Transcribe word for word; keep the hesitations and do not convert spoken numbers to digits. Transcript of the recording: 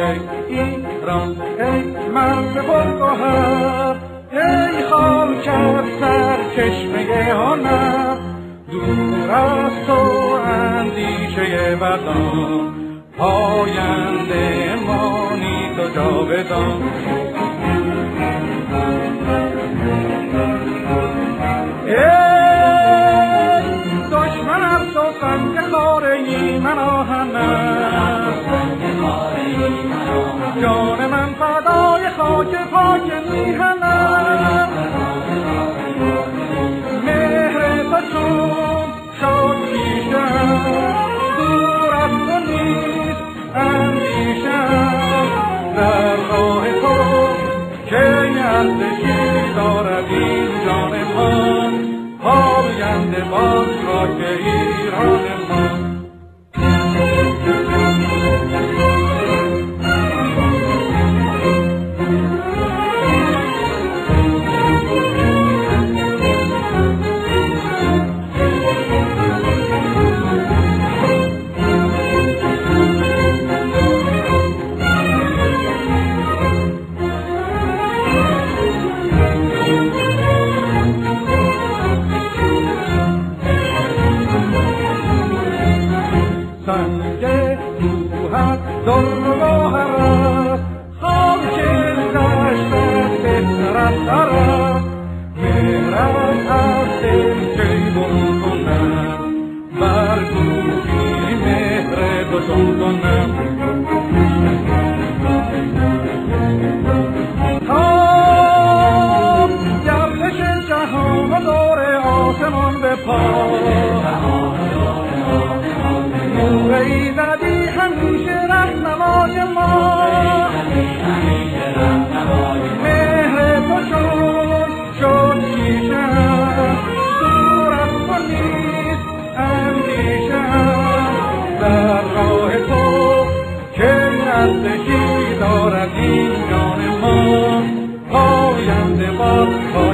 ای ایران ای مرد پرگوهر، ای خاک از سرچشمه هنر، دور از تو اندیشه بدان، پاینده مانی تو جاودان. ای دشمن از تو سنگ خاره من آهن است، جان من فدای خاک پاک میهن است. مهر تو چون شد پیشم، دور از تو نیست اندیشم، در راه تو که ارزشی دارد این جان من، پاینده باز خاک ایران من. سنگ کوهت در گوهر است، خاک دشتت بهتر از سر است. مهرت از دل جیبون کنم، بر گوشی مهر تو چون کنم. تا گردش جهان و دور آسمان به پا، ای زدی همیشه رهنمای ما، مهر تو چون شد پیشم، دور از تو نیست اندیشم، در راه تو که ارزشی دارد این جان ما، پاینده باز